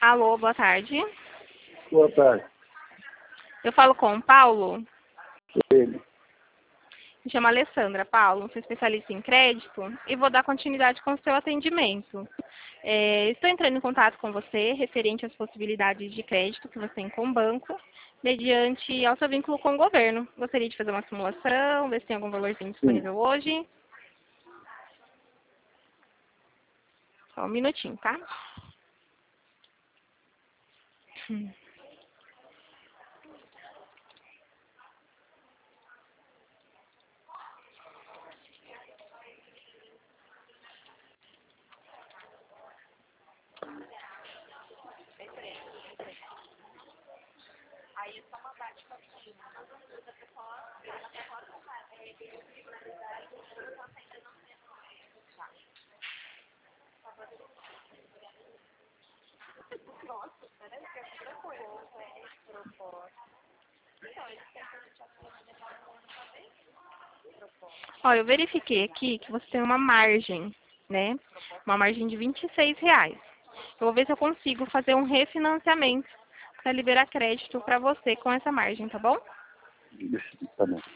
Alô, boa tarde. Boa tarde. Eu falo com o Paulo. Ele. Me chamo Alessandra. Paulo, sou especialista em crédito e vou dar continuidade com o seu atendimento. Estou entrando em contato com você referente às possibilidades de crédito que você tem com o banco, mediante ao seu vínculo com o governo. Gostaria de fazer uma simulação, ver se tem algum valorzinho disponível hoje. Só um minutinho, tá? Olha, eu verifiquei aqui que você tem uma margem, né? Uma margem de R$ 26. Eu vou ver se eu consigo fazer um refinanciamento para liberar crédito para você com essa margem, tá bom? Tá bom.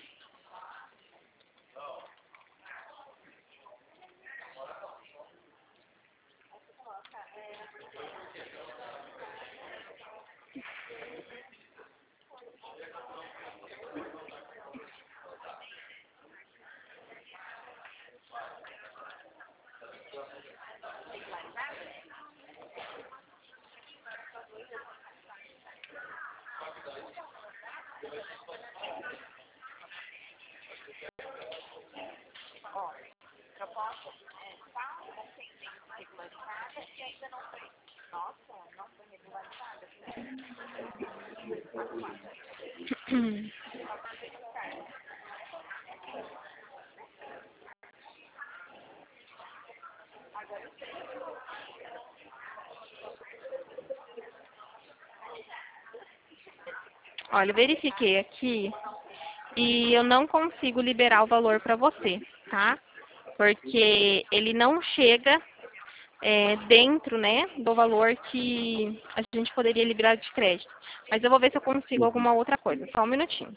Olha, eu verifiquei aqui e eu não consigo liberar o valor para você, tá? Porque ele não chega dentro, né, do valor que a gente poderia liberar de crédito. Mas eu vou ver se eu consigo alguma outra coisa. Só um minutinho.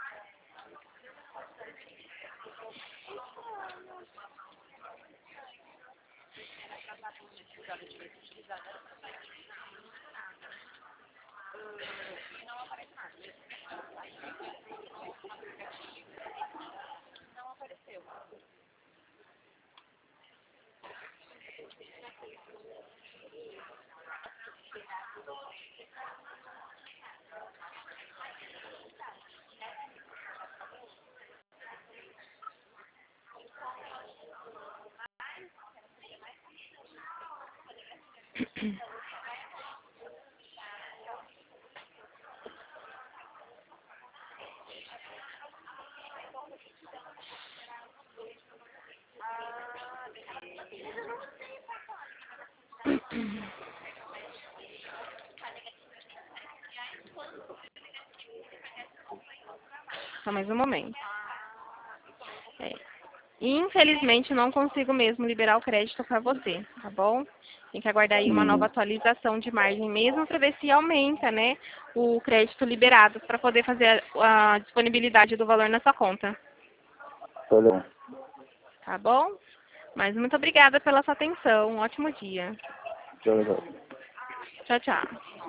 Só mais um momento. Infelizmente, não consigo mesmo liberar o crédito para você, tá bom? Tem que aguardar aí uma nova atualização de margem mesmo para ver se aumenta, né, o crédito liberado para poder fazer a disponibilidade do valor na sua conta. Tá bom. Tá bom? Mas muito obrigada pela sua atenção. Um ótimo dia. Tchau, tchau. Tchau, tchau.